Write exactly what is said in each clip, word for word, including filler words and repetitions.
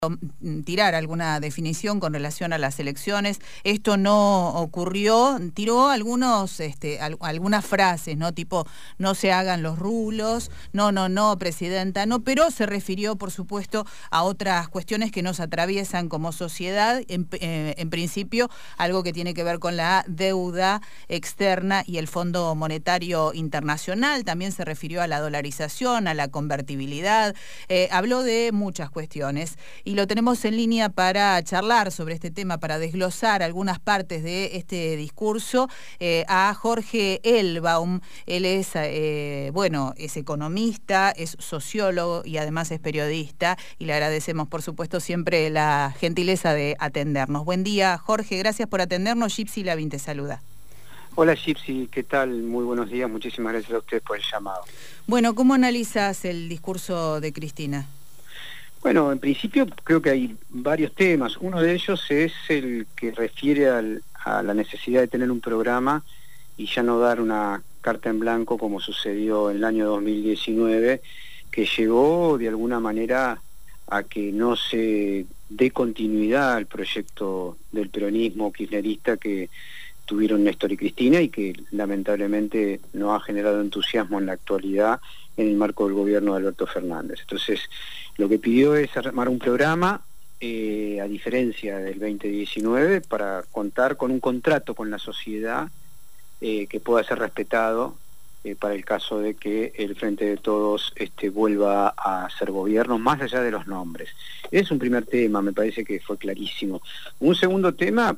tirar alguna definición con relación a las elecciones. Esto no ocurrió, tiró algunos, este, al, algunas frases, ¿no? Tipo, no se hagan los rulos, no, no, no, presidenta, no, pero se refirió, por supuesto, a otras cuestiones que nos atraviesan como sociedad, en, eh, en principio, algo que tiene que ver con la deuda externa y el Fondo Monetario Internacional. También se refirió a la dolarización, a la convertibilidad, eh, habló de muchas cuestiones. Y lo tenemos en línea para charlar sobre este tema, para desglosar algunas partes de este discurso, eh, a Jorge Elbaum. Él es, eh, bueno, es economista, es sociólogo y además es periodista, y le agradecemos, por supuesto, siempre la gentileza de atendernos. Buen día, Jorge, gracias por atendernos. Gypsy Lavín te saluda. Hola Gypsy, ¿qué tal? Muy buenos días, muchísimas gracias a ustedes por el llamado. Bueno, ¿cómo analizas el discurso de Cristina? Bueno, en principio creo que hay varios temas. Uno de ellos es el que refiere al, a la necesidad de tener un programa y ya no dar una carta en blanco como sucedió en el año dos mil diecinueve, que llegó de alguna manera a que no se dé continuidad al proyecto del peronismo kirchnerista que tuvieron Néstor y Cristina y que lamentablemente no ha generado entusiasmo en la actualidad en el marco del gobierno de Alberto Fernández. Entonces, lo que pidió es armar un programa, eh, a diferencia del veinte diecinueve, para contar con un contrato con la sociedad eh, que pueda ser respetado eh, para el caso de que el Frente de Todos este, vuelva a ser gobierno, más allá de los nombres. Es un primer tema, me parece que fue clarísimo. Un segundo tema,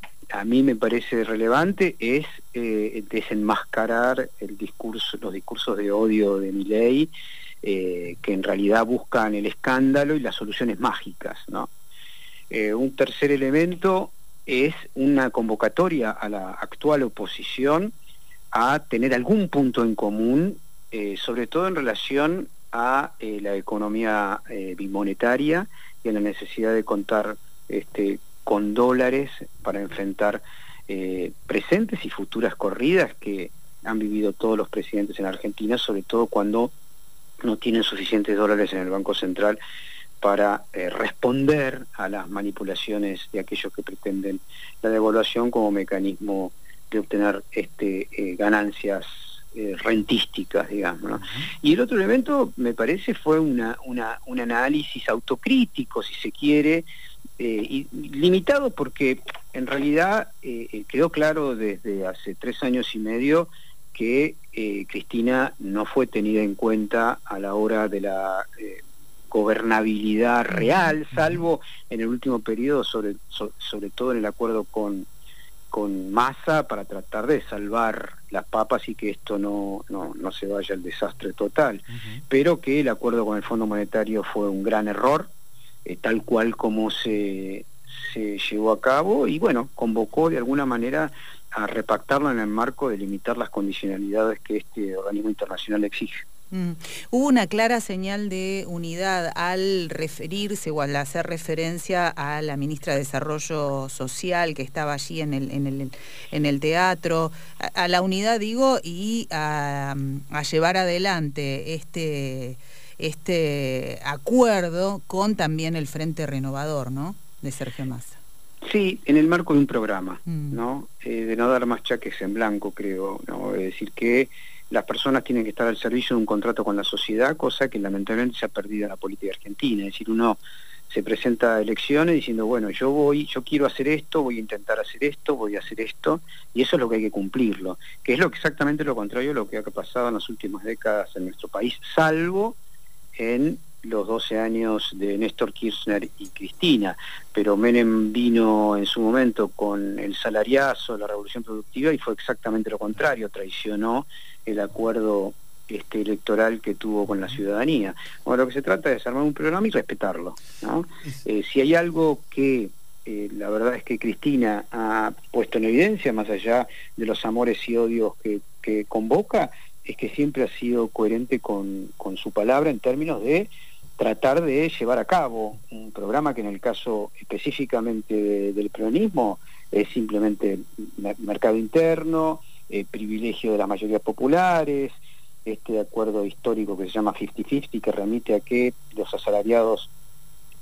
a mí me parece relevante, es eh, desenmascarar el discurso, los discursos de odio de Milei, eh, que en realidad buscan el escándalo y las soluciones mágicas, ¿no? Eh, un tercer elemento es una convocatoria a la actual oposición a tener algún punto en común, eh, sobre todo en relación a eh, la economía eh, bimonetaria y a la necesidad de contar este, con dólares para enfrentar eh, presentes y futuras corridas que han vivido todos los presidentes en Argentina, sobre todo cuando no tienen suficientes dólares en el Banco Central para eh, responder a las manipulaciones de aquellos que pretenden la devaluación como mecanismo de obtener este, eh, ganancias eh, rentísticas, digamos, ¿no? Uh-huh. Y el otro elemento, me parece, fue una, una, un análisis autocrítico, si se quiere, Eh, y limitado porque en realidad eh, quedó claro desde hace tres años y medio que eh, Cristina no fue tenida en cuenta a la hora de la eh, gobernabilidad real, salvo en el último periodo, sobre, so, sobre todo en el acuerdo con, con Massa, para tratar de salvar las papas y que esto no, no, no se vaya al desastre total. Uh-huh. Pero que el acuerdo con el Fondo Monetario fue un gran error, Eh, tal cual como se, se llevó a cabo, y bueno, convocó de alguna manera a repactarlo en el marco de limitar las condicionalidades que este organismo internacional exige. Mm. Hubo una clara señal de unidad al referirse o al hacer referencia a la ministra de Desarrollo Social que estaba allí en el, en el, en el teatro, a, a la unidad digo, y a, a llevar adelante este... este acuerdo con también el Frente Renovador, ¿no?, de Sergio Massa. Sí, en el marco de un programa, mm. ¿no? Eh, de no dar más cheques en blanco, creo, ¿no? Es decir, que las personas tienen que estar al servicio de un contrato con la sociedad, cosa que lamentablemente se ha perdido en la política argentina. Es decir, uno se presenta a elecciones diciendo, bueno, yo voy, yo quiero hacer esto, voy a intentar hacer esto, voy a hacer esto, y eso es lo que hay que cumplirlo, que es lo exactamente lo contrario de lo que ha pasado en las últimas décadas en nuestro país, salvo en los doce años de Néstor Kirchner y Cristina, pero Menem vino en su momento con el salariazo, la revolución productiva, y fue exactamente lo contrario, traicionó el acuerdo este, electoral que tuvo con la ciudadanía. Bueno, lo que se trata es armar un programa y respetarlo, ¿no? Eh, si hay algo que eh, la verdad es que Cristina ha puesto en evidencia, más allá de los amores y odios que, que convoca, es que siempre ha sido coherente con, con su palabra en términos de tratar de llevar a cabo un programa que en el caso específicamente de, del peronismo es simplemente mercado interno, eh, privilegio de las mayorías populares, este acuerdo histórico que se llama cincuenta cincuenta, que remite a que los asalariados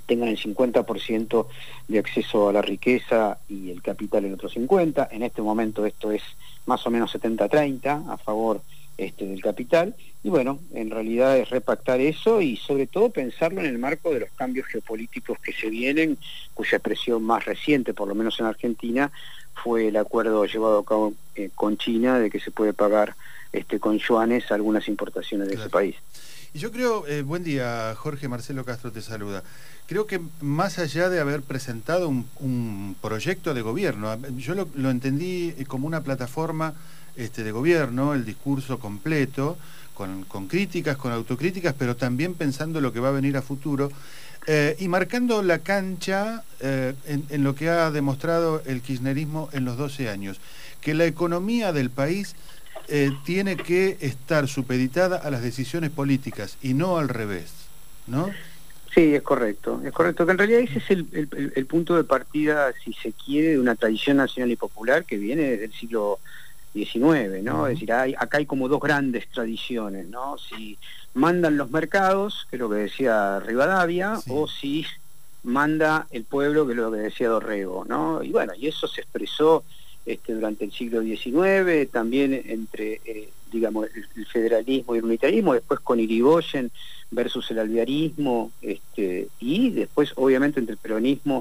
tengan el cincuenta por ciento de acceso a la riqueza y el capital el otro cincuenta por ciento. En este momento esto es más o menos setenta treinta a favor este, del capital. Y bueno, en realidad es repactar eso y sobre todo pensarlo en el marco de los cambios geopolíticos que se vienen, cuya expresión más reciente, por lo menos en Argentina, fue el acuerdo llevado a cabo eh, con China de que se puede pagar este, con yuanes algunas importaciones de claro. ese país. Y yo creo, eh, buen día Jorge, Marcelo Castro te saluda. Creo que más allá de haber presentado un, un proyecto de gobierno, yo lo, lo entendí como una plataforma este, de gobierno, el discurso completo, con, con críticas, con autocríticas, pero también pensando lo que va a venir a futuro, eh, y marcando la cancha eh, en, en lo que ha demostrado el kirchnerismo en los doce años, que la economía del país eh, tiene que estar supeditada a las decisiones políticas y no al revés, ¿no? Sí, es correcto, es correcto, que en realidad ese es el, el, el punto de partida, si se quiere, de una tradición nacional y popular que viene desde el siglo diecinueve, ¿no? Uh-huh. Es decir, hay, acá hay como dos grandes tradiciones, ¿no? Si mandan los mercados, que es lo que decía Rivadavia, sí. o si manda el pueblo, que es lo que decía Dorrego, ¿no? Y bueno, y eso se expresó este, durante el siglo diecinueve, también entre, eh, digamos, el, el federalismo y el unitarismo, después con Irigoyen versus el alvearismo, este, y después obviamente entre el peronismo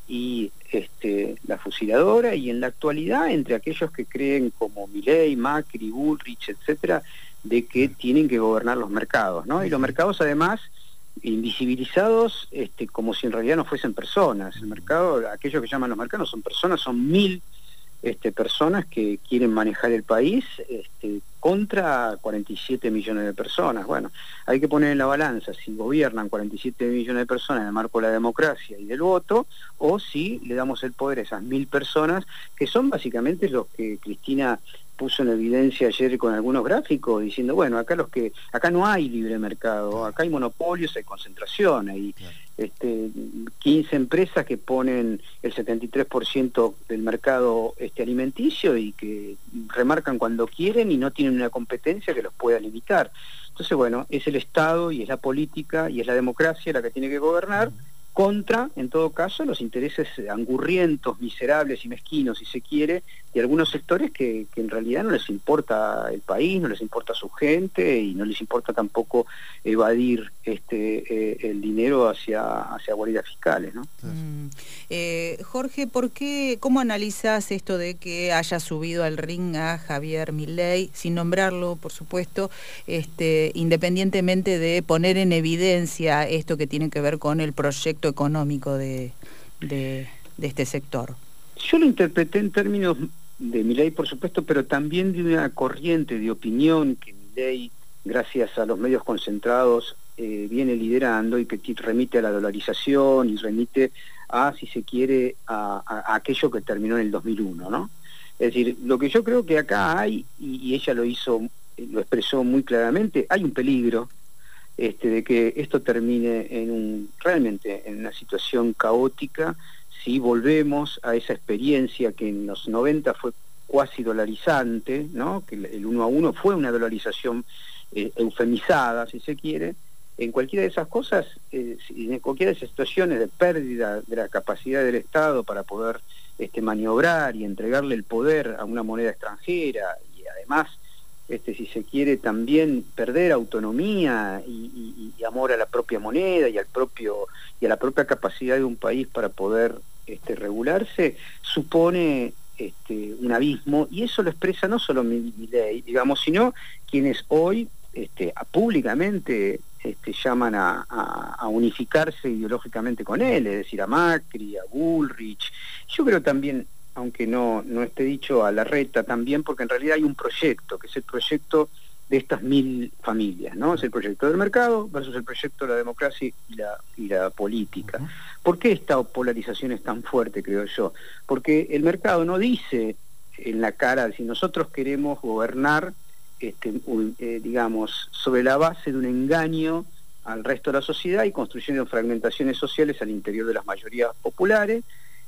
y este, la fusiladora, y en la actualidad entre aquellos que creen como Milei, Macri, Bullrich, etcétera, de que tienen que gobernar los mercados, ¿no? Y los mercados además invisibilizados este, como si en realidad no fuesen personas. El mercado, aquellos que llaman los mercados son personas, son mil Este, personas que quieren manejar el país este, contra cuarenta y siete millones de personas. Bueno, hay que poner en la balanza si gobiernan cuarenta y siete millones de personas en el marco de la democracia y del voto, o si le damos el poder a esas mil personas, que son básicamente los que Cristina puso en evidencia ayer con algunos gráficos, diciendo, bueno, acá los que acá no hay libre mercado, acá hay monopolios, hay concentración, hay este, quince empresas que ponen el setenta y tres por ciento del mercado este, alimenticio y que remarcan cuando quieren y no tienen una competencia que los pueda limitar. Entonces, bueno, es el Estado y es la política y es la democracia la que tiene que gobernar, contra, en todo caso, los intereses angurrientos, miserables y mezquinos, si se quiere, de algunos sectores que, que en realidad no les importa el país, no les importa su gente y no les importa tampoco evadir este eh, el dinero hacia, hacia guaridas fiscales, ¿no? Mm. Eh, Jorge, ¿por qué, cómo analizás esto de que haya subido al ring a Javier Milei, sin nombrarlo, por supuesto, este, independientemente de poner en evidencia esto que tiene que ver con el proyecto económico de, de, de este sector? Yo lo interpreté en términos de Milei, por supuesto, pero también de una corriente de opinión que Milei, gracias a los medios concentrados, eh, viene liderando y que remite a la dolarización y remite a, si se quiere, a, a, a aquello que terminó en el dos mil uno, ¿no? Es decir, lo que yo creo que acá hay, y, y ella lo hizo, lo expresó muy claramente, hay un peligro este, de que esto termine en un, realmente en una situación caótica, si volvemos a esa experiencia que en los noventa fue cuasi dolarizante, ¿no? Que el uno a uno fue una dolarización eh, eufemizada, si se quiere. En cualquiera de esas cosas, eh, en cualquiera de esas situaciones de pérdida de la capacidad del Estado para poder este, maniobrar y entregarle el poder a una moneda extranjera, y además, este, si se quiere, también perder autonomía y, y, y amor a la propia moneda y al propio y a la propia capacidad de un país para poder este, regularse, supone este, un abismo, y eso lo expresa no solo Milei, digamos, sino quienes hoy este, a, públicamente este, llaman a, a, a unificarse ideológicamente con él, es decir, a Macri, a Bullrich. Yo creo también, aunque no, no esté dicho a Larreta también, porque en realidad hay un proyecto, que es el proyecto de estas mil familias, ¿no? Es el proyecto del mercado versus el proyecto de la democracia y la, y la política. ¿Por qué esta polarización es tan fuerte, creo yo? Porque el mercado no dice en la cara, si nosotros queremos gobernar, este, un, eh, digamos, sobre la base de un engaño al resto de la sociedad y construyendo fragmentaciones sociales al interior de las mayorías populares,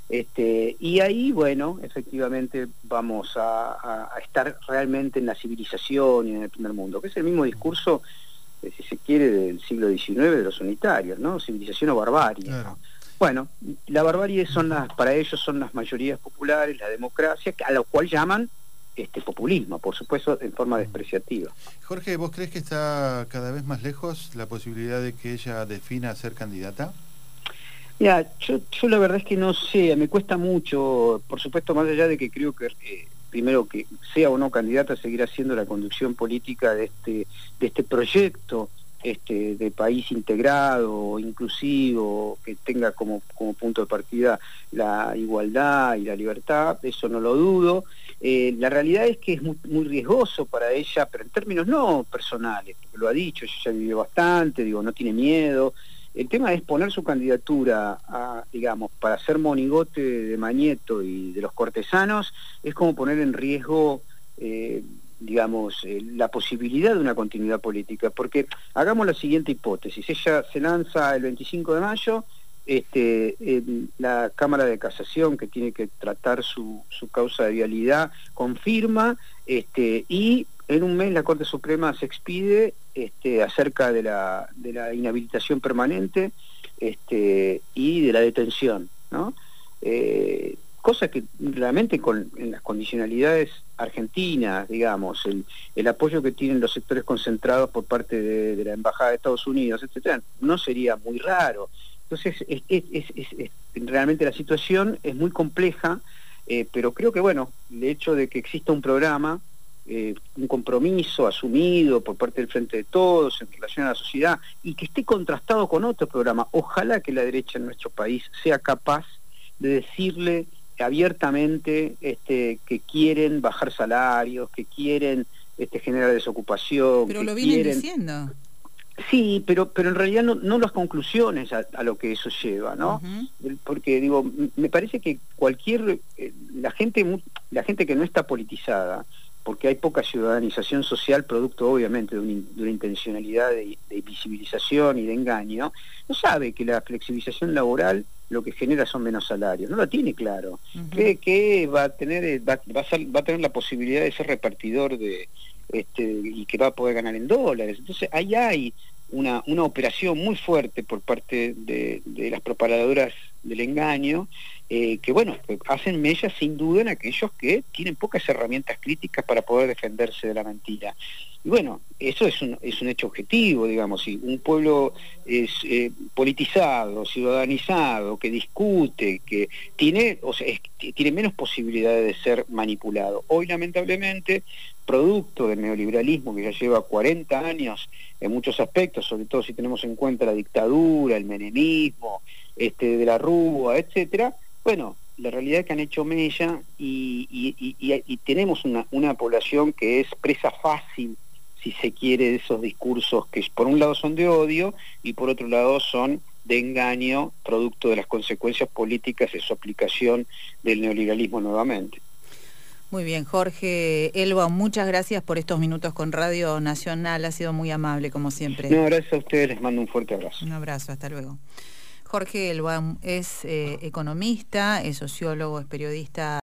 Este, y ahí, bueno, efectivamente vamos a, a, a estar realmente en la civilización y en el primer mundo, que es el mismo discurso, eh, si se quiere, del siglo diecinueve de los unitarios, ¿no? Civilización o barbarie, claro. ¿no? Bueno, la barbarie son las, para ellos son las mayorías populares, la democracia, a lo cual llaman este populismo, por supuesto, en forma despreciativa. Jorge, ¿vos crees que está cada vez más lejos la posibilidad de que ella defina ser candidata? Mira, yo, yo la verdad es que no sé, me cuesta mucho, por supuesto, más allá de que creo que eh, primero que sea o no candidata seguirá siendo la conducción política de este, de este proyecto este, de país integrado, inclusivo, que tenga como, como punto de partida la igualdad y la libertad, eso no lo dudo. Eh, la realidad es que es muy, muy riesgoso para ella, pero en términos no personales, porque lo ha dicho, ella ya vivió bastante, digo, no tiene miedo. El tema es poner su candidatura, a, digamos, para ser monigote de Mañeto y de los cortesanos, es como poner en riesgo, eh, digamos, eh, la posibilidad de una continuidad política, porque hagamos la siguiente hipótesis: ella se lanza el veinticinco de mayo, este, en la Cámara de Casación, que tiene que tratar su, su causa de vialidad, confirma, este, y en un mes la Corte Suprema se expide este, acerca de la, de la inhabilitación permanente este, y de la detención, ¿no? Eh, cosa que realmente con, en las condicionalidades argentinas, digamos, el, el apoyo que tienen los sectores concentrados por parte de, de la Embajada de Estados Unidos, etcétera, no sería muy raro. Entonces, es, es, es, es, es, realmente la situación es muy compleja, eh, pero creo que, bueno, el hecho de que exista un programa, eh, un compromiso asumido por parte del Frente de Todos en relación a la sociedad, y que esté contrastado con otro programa, ojalá que la derecha en nuestro país sea capaz de decirle abiertamente este, que quieren bajar salarios, que quieren este, generar desocupación. Pero que lo vienen quieren... diciendo. Sí, pero pero en realidad no, no las conclusiones a, a lo que eso lleva, ¿no? Uh-huh. Porque digo, me parece que cualquier eh, la gente la gente que no está politizada, porque hay poca ciudadanización social, producto obviamente de, un, de una intencionalidad de, de visibilización y de engaño, no sabe que la flexibilización laboral lo que genera son menos salarios, no lo tiene claro. Uh-huh. que, que va a tener va, va, a ser, va a tener la posibilidad de ser repartidor de este y que va a poder ganar en dólares. Entonces ahí hay una, una operación muy fuerte por parte de, de las propagadoras del engaño, eh, que bueno, hacen mella sin duda en aquellos que tienen pocas herramientas críticas para poder defenderse de la mentira. Y bueno, eso es un, es un hecho objetivo, digamos. Si un pueblo es eh, politizado, ciudadanizado, que discute, que tiene, o sea, es, tiene menos posibilidades de ser manipulado. Hoy, lamentablemente, producto del neoliberalismo que ya lleva cuarenta años en muchos aspectos, sobre todo si tenemos en cuenta la dictadura, el menemismo, este, de la Rúa, etcétera, bueno, la realidad es que han hecho mella y, y, y, y tenemos una, una población que es presa fácil, si se quiere, de esos discursos que por un lado son de odio y por otro lado son de engaño, producto de las consecuencias políticas de su aplicación del neoliberalismo nuevamente. Muy bien, Jorge Elba, muchas gracias por estos minutos con Radio Nacional, ha sido muy amable como siempre. No, gracias a ustedes, les mando un fuerte abrazo. Un abrazo, hasta luego. Jorge Elba es eh, economista, es sociólogo, es periodista.